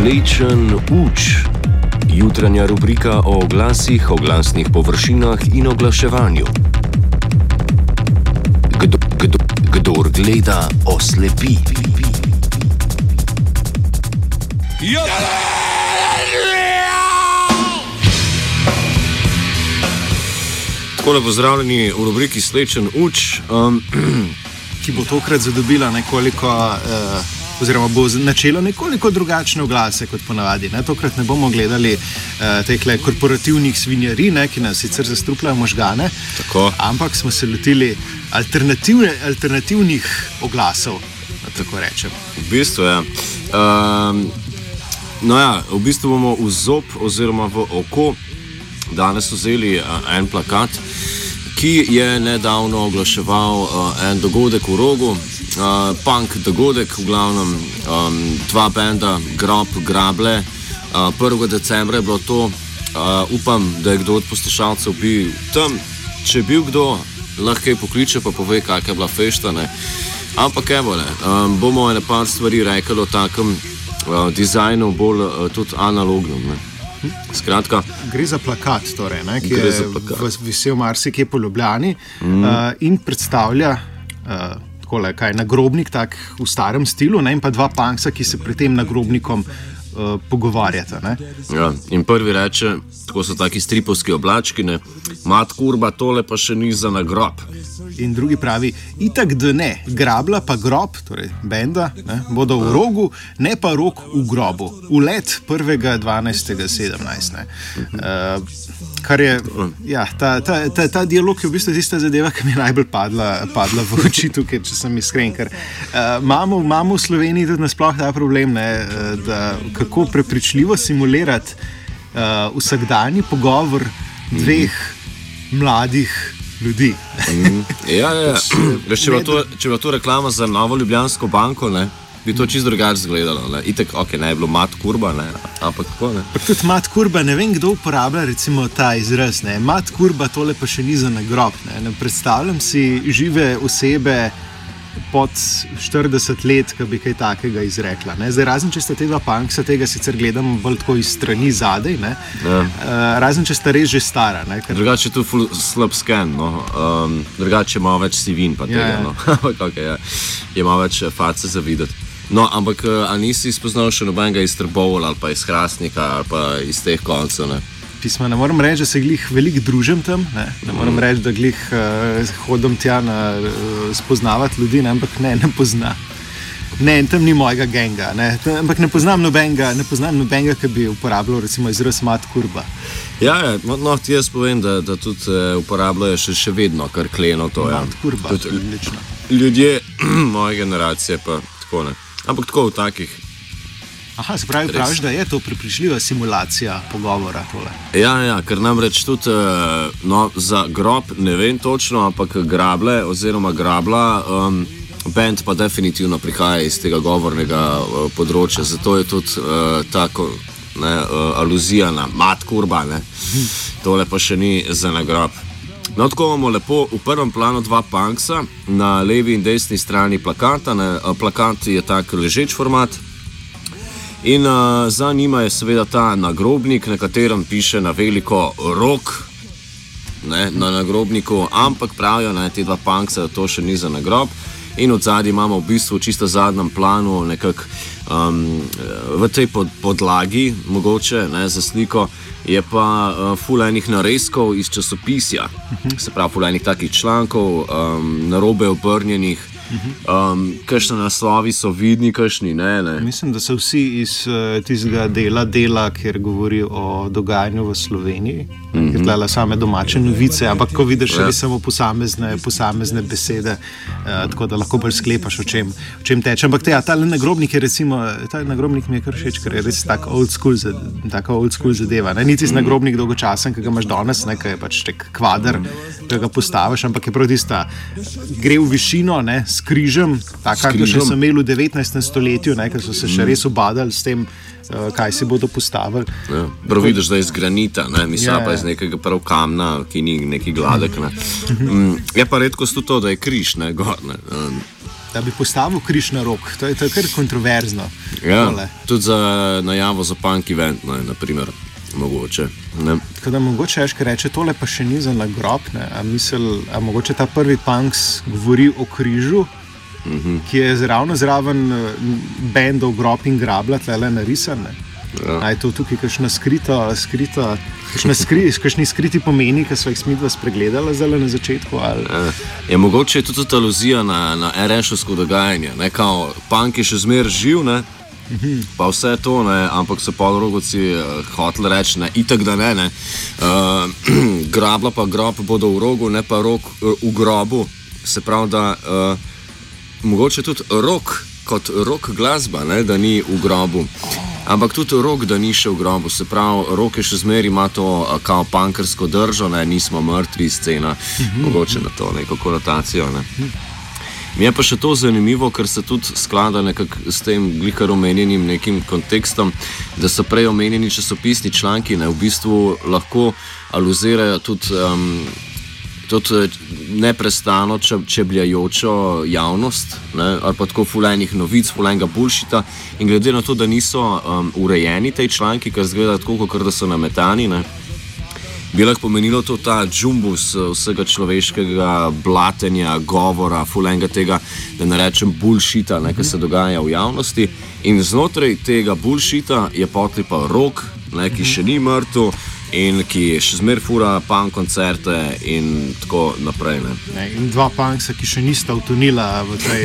Slečen uč. Jutranja rubrika o oglasih, oglasnih površinah in oglaševanju. Kdor gleda, oslepi. Takole pozdravljeni v rubriki Slečen uč, ki bo tokrat zadobila nekoliko, oziroma bo načelo nekoliko drugačne oglase kot ponavadi. Tokrat ne bomo gledali tehle korporativnih svinjari, ki nas sicer zastrupljajo možgane, ampak smo se lotili alternativnih oglasov, tako rečem. V bistvu, ja. V bistvu bomo v zob oziroma v oko danes vzeli en plakat, ki je nedavno oglaševal en dogodek v Rogu, punk dogodek, v glavnem dva benda, Grob, Grable. 1. decembra je bilo to, upam, da je kdo od poslušalcev bil tam. Če je bil kdo, lahko pokliče pa pove, kakšna je bila fešta, ne. Ampak evo, bomo ene par stvari rekli o takem dizajnu, bolj tudi analognem, ne. Skratka, gre za plakat, torej, ki je visel marsikje po Ljubljani in predstavlja takole, nagrobnik tak v starem stilu, in pa dva punksa, ki se pri tem nagrobnikom pogovarjata. Ja, in prvi reče, tako so taki stripovski oblački, mat kurba, tole pa še ni za nagrob. In drugi pravi, itak da ne, Grabla pa Grob, torej benda, bodo v Rogu, ne pa Rog v grobu. Ulet 1.12.17. Kar je, ja, ta dialog je v bistvu tista zadeva, ki mi je najbolj padla v oči tukaj, če sem iskren, ker imamo v Sloveniji tudi nasploh ta problem, da kako prepričljivo simulirati vsakdanji pogovor dveh mladih ljudi. Ja. Če bi to reklama za Novo Ljubljansko banko, bi to čisto drugače izgledalo. Itek, ne je bilo mat kurba, ampak tako, ne. Pa tudi mat kurba, ne vem, kdo uporablja recimo ta izraz, mat kurba, tole pa še ni za nagrob, ne predstavljam si žive osebe pod 40 let, ki bi kaj takega izrekla. Zdaj, razen če sta te dva punksa, tega sicer gledamo bolj tako iz strani zadej, razen če sta res že stara. Drugače je tu ful slab scan, drugače je malo več sivin pa tega, je malo več face za videti. Ampak a nisi spoznal še nobenega iz Trbovelj ali pa iz Hrastnika ali pa iz teh koncev, Pisma, ne moram reči, da se glih veliko družim tam, ne moram reči, da glih hodim tja spoznavati ljudi, ampak ne pozna. Tam ni mojega genga, ampak ne poznam nobenega, ki bi uporabljal recimo izraz mat kurba. Ja, ti jaz povem, da tudi uporabljajo še vedno kar kleno to. Mat kurba, odlično. Ljudje moje generacije pa tako, ampak tako v takih. Aha, se pravi, praviš, da je to prepričljiva simulacija pogovora tole. Ja, ker namreč tudi za Grob ne vem točno, ampak Grable oziroma Grabla, band pa definitivno prihaja iz tega govornega področja, zato je tudi tako aluzija na mat kurba, tole pa še ni za nagrob. Tako imamo lepo v prvem planu dva punksa, na levi in desni strani plakata, plakat je tak ležeč format. In za njima je seveda ta nagrobnik, na katerem piše na veliko Rog, na nagrobniku, ampak pravijo, te dva punksa, da to še ni za nagrob. In od zadnji imamo v bistvu čisto zadnjem planu nekako v tej podlagi, mogoče za sliko, je pa ful enih narezkov iz časopisja, se pravi ful enih takih člankov, narobe obrnjenih. Kakšni naslovi so vidni, kakšni ne. Mislim, da so vsi iz tistega dela, kjer govori o dogajanju v Sloveniji, ki tlele same domače novice, ampak ko vidiš res samo posamezne besede, tako da lahko bolj sklepaš, o čem teče. Ampak ta nagrobnik je recimo, ta nagrobnik mi je kar všeč, ker je res taka old school zadeva. Niti z nagrobnik dolgočasen, ki ga imaš danes, ki je pač tek kvader, ki ga postaviš, ampak je prav tista, gre v višino, s križem, tako kot še so imeli v 19. stoletju, ker so se še res ubadali s tem, kaj si bodo postavili. Ja, prav vidiš, da je iz granita, mislim pa iz nekega prav kamna, ki ni neki gladek. Je pa redkost tudi to, da je križ, gor. da bi postavil križ na rok. To je kar kontroverzno. Ja, tudi za najavo za punk event, naprimer, mogoče. Ne? Tako da mogoče reče, tole pa še ni za nagrob, a mogoče ta prvi punks govori o križu, ki je ravno zraven bendov Grob in Grabla tlele narisan. Ja. Je to tukaj kakšna kakšni skriti pomeni, ki so jih smidva spregledala zdaj na začetku? Ali? Ja, mogoče je tudi aluzija na RS-ovsko dogajanje. Kao, punk je še zmer živ, ne? Pa vse to, ne? Ampak so Polrogovci hoteli reči, itak da ne. Grabla pa grob bodo v rogu, ne pa rok v grobu. Se pravi, da mogoče tudi rok kot rok glasba, ne? Da ni v grobu. Ampak tudi rok, da ni še v grobu, se pravi, rok je še zmeri, ima to kao punkersko držo, ne, nismo mrtvi scena, mogoče na to neko konotacijo. Ne. Mi je pa še to zanimivo, ker se tudi sklada nekako s tem glikar omenjenim nekim kontekstom, da so prej omenjeni časopisni članki, ne, v bistvu lahko aluzirajo tudi neprestano čebljajočo javnost, ne, ali pa tako fulenih novic, fulenega bullshita, in glede na to, da niso urejeni tej članki, ker zgleda tako, kot da so nametani, ne, bi lahko pomenilo to ta džumbus vsega človeškega blatenja, govora, fulenega tega, da ne rečem bullshita, ne, ki se dogaja v javnosti, in znotraj tega bullshita je potli pa rok, ne, ki še ni mrtev, in ki še zmer fura punk koncerte in tako naprej. In dva punksa, ki še nista utonila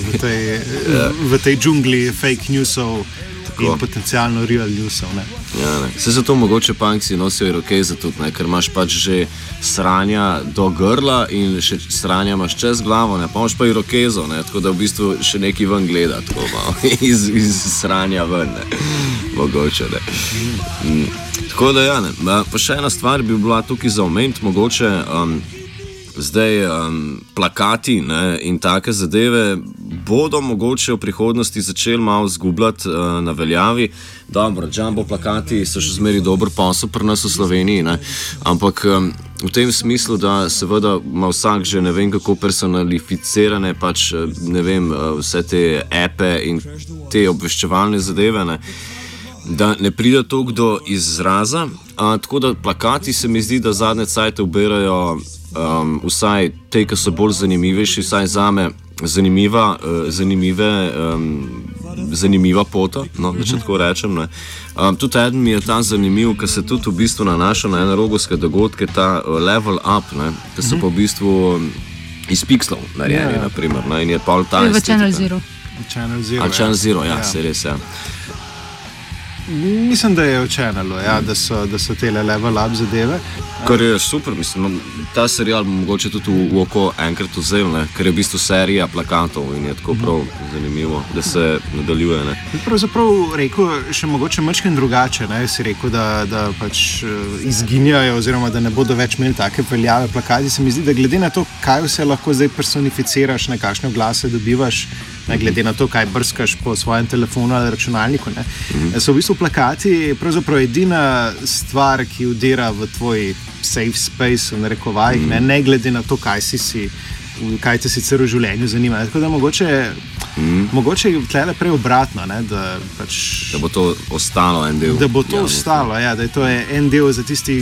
v tej džungli fake newsov in potencialno real newsov. Ja, se zato mogoče punksi nosijo irokeze tudi, ker imaš pač že sranja do grla in še sranja imaš čez glavo, ne, pa imaš pa irokezo, ne, tako da v bistvu še neki ven gleda, tako malo, iz sranja ven, ne, mogoče, ne. Tako da ja, ne. Pa še ena stvar bi bila tukaj za omeniti, mogoče zdaj plakati, ne, in take zadeve bodo mogoče v prihodnosti začeli malo zgubljati na veljavi. Dobro, jumbo plakati so še zmeri dober posel pri nas v Sloveniji, ne, ampak v tem smislu, da seveda ima vsak že ne vem kako personalificirane pač ne vem vse te epe in te obveščevalne zadeve, ne, da ne pride toliko do izraza, tako da plakati se mi zdi, da zadnje cajte uberajo vsaj te, ki so bolj zanimivejši, vsaj zame zanimiva pota, no, da če tako rečem. Ne. Tudi eden mi je ta zanimiv, ker se tudi v bistvu nanaša na enorogovske dogodke, ta Level Up, ne, ki so pa v bistvu iz pikslov narejeni, naprimer, ne, in je pol ta estetika. Channel Zero. Channel Zero, ja, se res, ja. Mislim, da je v Channalu, ja, da so tele level up zadeve. Kar je super, mislim, ta serial bo mogoče tudi v oko enkrat vzel, ne, ker je v bistvu serija plakatov in je tako prav zanimivo, da se nadaljuje. Ne. Pravzaprav rekel, še mogoče mačken drugače, ne, si rekel, da pač izginjajo oziroma da ne bodo več imeli take veljave plakati. Se mi zdi, da glede na to, kaj vse lahko zdaj personificiraš, ne, kakšne glase dobivaš, ne, glede na to, kaj brskaš po svojem telefonu ali računalniku, ne, so v bistvu plakati pravzaprav edina stvar, ki vdira v tvoj safe space, v narekovajih, ne glede na to, kaj te sicer v življenju zanima. Tako da mogoče je tlele prej obratno, ne, da bo to ostalo en del. Da bo to ostalo, ja, da je to en del,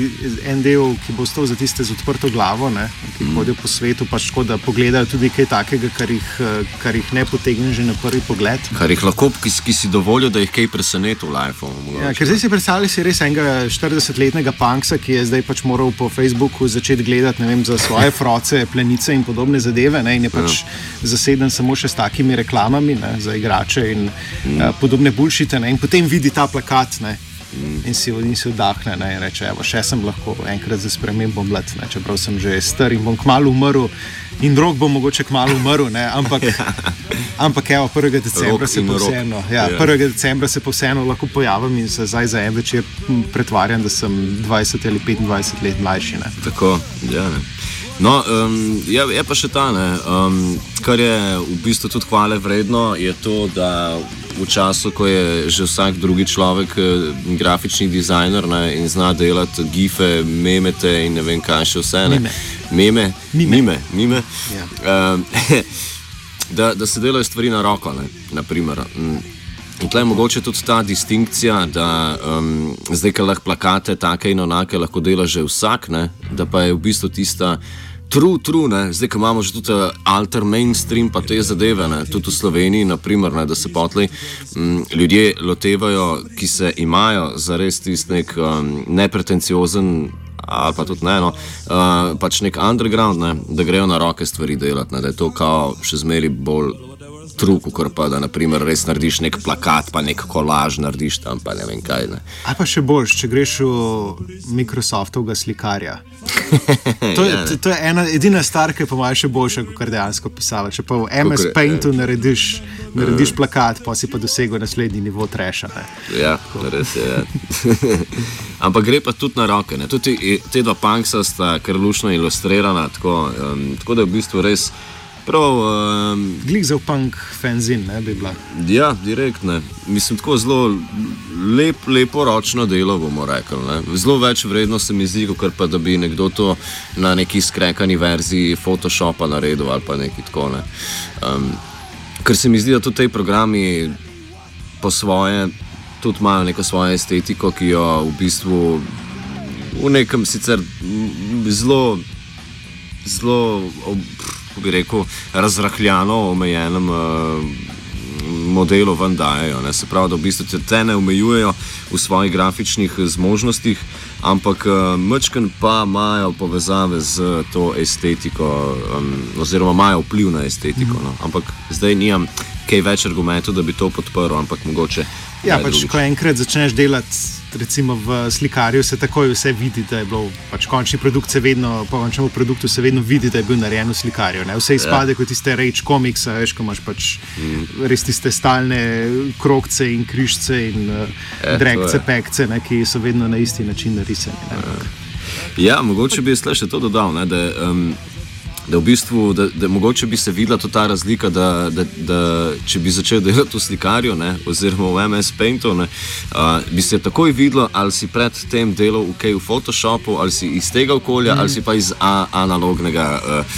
ki bo ostal za tiste z odprto glavo, ne, ki hodijo po svetu, pač tako, da pogledajo tudi kaj takega, kar jih ne potegne že na prvi pogled. Kar jih lahko, ki si dovolijo, da jih kaj preseneti v life. Ja, ker zdaj si predstavljali si res enega 40-letnega punksa, ki je zdaj pač moral po Facebooku začeti gledati, ne vem, za svoje froce, plenice in podobne zadeve, ne, in je pač zaseden samo še s takimi reklamami, ne, za igrače in podobne bullshite, ne, in potem vidi ta plakat, ne, in si vdahne, ne, in reče, evo, še sem lahko enkrat za spremembo mlad, ne, čeprav sem že star in bom kmalu umrl in drog bom mogoče kmalu umrl, ne, ampak evo, 1. decembra se pa vseeno, ja, 1. decembra se pa vseeno lahko pojavim in se zdaj za en večer pretvarjam, da sem 20 ali 25 let mlajši, ne. Tako, ja, ne. No, je pa še ta, ne, kar je v bistvu tudi hvale vredno, je to, da v času, ko je že vsak drugi človek grafični dizajner, ne, in zna delati gife, memete in ne vem kaj še vse, ne. Mime. Ja. da se delajo stvari na roko, naprimer. In tle je mogoče tudi ta distinkcija, da zdaj, ker lahko plakate take in onake lahko dela že vsak, ne, da pa je v bistvu tista true, ne, zdaj, ko imamo že tudi alter mainstream, pa te zadeve, ne, tudi v Sloveniji, naprimer, ne, da se potlej ljudje lotevajo, ki se imajo zares tist nek nepretenciozen ali pa tudi ne, no, pač nek underground, ne, da grejo na roke stvari delati, ne, da je to kao še zmeri bolj truk, kot pa da naprimer res narediš nek plakat, pa nek kolaž narediš tam, pa ne vem kaj. Ne. Ali pa še boljš, če greš v Microsoftovega slikarja. To je ena edina stvar, ki je po mojem še boljša, kot dejansko pisava. Če pa v MS Paintu narediš plakat, pa si pa dosegel naslednji nivo trasha. Ja, res je. Ja. Ampak gre pa tudi na roke. Ne. Tudi te dva punksa sta kar lušno ilustrirana, tako da je v bistvu res prav... Glik za punk fanzin, ne, bi bila. Ja, direktne. Mislim, tako zelo lepo ročno delo, bomo rekli. Ne. Zelo več vredno se mi zdi, kot pa da bi nekdo to na neki skrekani verziji Photoshopa naredil ali pa neki tako. Ne. Ker se mi zdi, da tudi te programi po svoje tudi imajo neko svojo estetiko, ki jo v bistvu v nekem sicer zelo bi rekel, razrahljano, omejenem modelu ven dajejo. Se pravi, da v bistvu te ne omejujejo v svojih grafičnih zmožnostih, ampak mečken pa imajo povezave z to estetiko, oziroma imajo vpliv na estetiko. No. Ampak zdaj nimam kaj več argumentov, da bi to podprl, ampak mogoče... Ja, pač ko enkrat začneš delati, recimo v slikarju, se takoj vse vidi, da je bilo, pač končni produkt se vedno, po končnemu produktu se vedno vidi, da je bil narejen v slikarju. Ne? Vse izpade kot tiste Rage Comics, veš, ko imaš pač res tiste stalne krogce in križce in drekce, pekce, ne, ki so vedno na isti način narisani. Ja, mogoče bi jaz še to dodal, ne, da v bistvu, da mogoče bi se videla to ta razlika, da če bi začel delati v slikarju, ne, oziroma v MS Paintu, ne, bi se takoj videlo, ali si pred tem delal v Photoshopu, ali si iz tega okolja, ali si pa iz analognega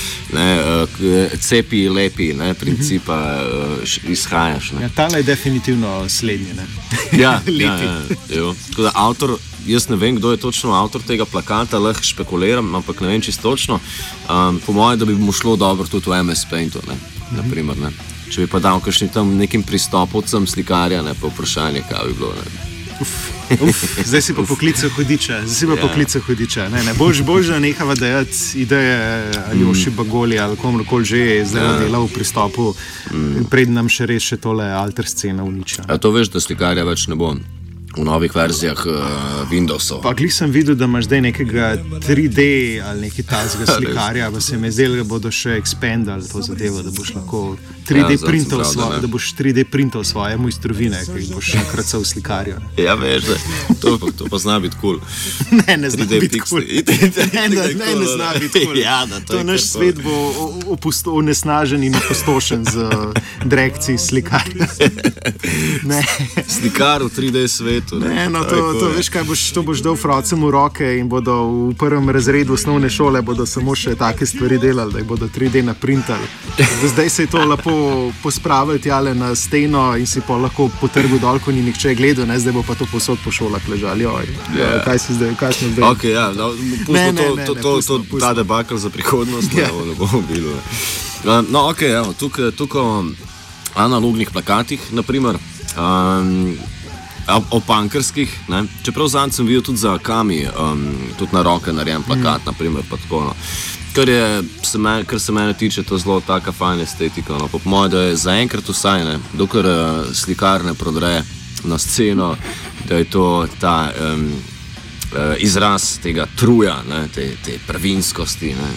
cepi, lepi, ne, principa izhajaš. Ne. Ja, tale je definitivno slednji. Ne. Ja. Tako da avtor, jaz ne vem, kdo je točno avtor tega plakata, lahko špekuliram, ampak ne vem čisto točno. Po mojem, da bi mu šlo dobro tudi v MS Paintu, ne, naprimer, ne. Če bi pa dal kakšnim tam nekim pristopovcem slikarja, ne, pa vprašanje, kaj bi bilo, ne. Zdaj si pa poklical hudiča. Ne, bož da nehava dajati ideje Aljoši Bagoli ali komorkoli že je zdaj delal v pristopu, pred nam še res še tole alter scena uniča. A to veš, da slikarja več ne bo v novih verzijah Windowsov. Pa glih sem videl, da imaš zdaj nekega 3D ali neki tazga slikarja, pa se mi zdelo, da bodo še expandali to zadevo, da boš lahko 3D printal svoje mojstrovine, ki jih boš enkrat v slikarju. Ja, veš, to pa zna biti kul. Ne zna biti kul. Ne zna biti kul. Ja, to naš svet bo onesnažen in opustošen z direkciji slikarja. Slikar v 3D svetu. Ne, no, to veš, kaj to boš dal frocem v roke in bodo v prvem razredu osnovne šole bodo samo še take stvari delali, da jih bodo 3D naprintali. Zdaj se je to lepo pospravili tjale na steno in si pa lahko potrgal dol, ko ni nihče gledal, ne, zdaj bo pa to posod po šolah ležali. Kaj smo zdaj? Ok, ja, pustimo ta debakl za prihodnost, ne bomo bili. No, ok, evo, tukaj o analognih plakatih, naprimer, o punkerskih, ne? Čeprav zanj sem videl tudi za Kami, tudi na roke narejen plakat, naprimer, pa tako, no. Kar se mene tiče, to zelo taka fajna estetika, no. Po mojem, da je zaenkrat vsaj, ne, dokler slikar ne prodre na sceno, da je to ta izraz tega truja, ne, te prvinskosti, ne,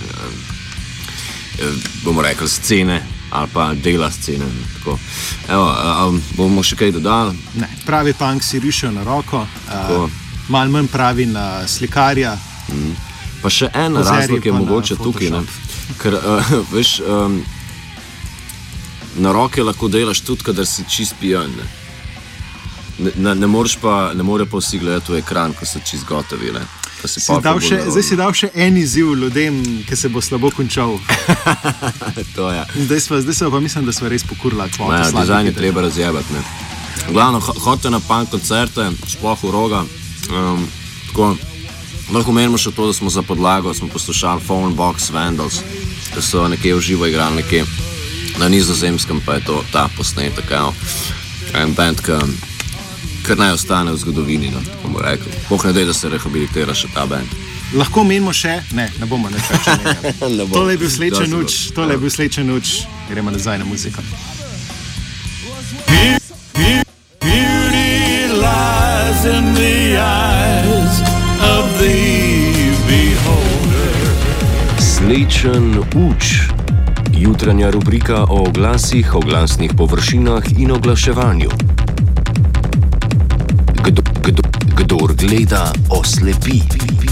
bomo rekli scene, ali pa dela scene. Evo, bomo še kaj dodali? Ne, pravi punk si rišel na roko, malo manj pravi na slikarja. Pa še en razlog je mogoče tukaj, ne? Ker veš, na roke lahko delaš tudi, kadar si čist pijan. Ne more pa vsi gledati v ekran, ko so čist gotovi. Zdaj si dal še en izziv ljudem, ki se bo slabo končal. To je. Zdaj se pa mislim, da smo res pokurili. Dizajn je treba razjebati. Glavno, hodite na punk koncerte, sploh v Roga. Lahko menimo še to, da smo za podlago, smo poslušali Phonebox Vandals, da so nekje v živo igrali, nekje na Nizozemskem, pa je to ta posnetek. En band, kar naj ostane v zgodovini, no, bomo rekli. Bog ne dej, da se rehabilitira še ta band. Lahko menimo še, ne bomo nič več menjali. Tole je bil Slečen uč, gremo nazaj na muziko. Beauty lies in the eyes of the beholder. Slečen uč. Jutranja rubrika o oglasih, oglasnih površinah in oglaševanju. Kdor gleda, oslepi.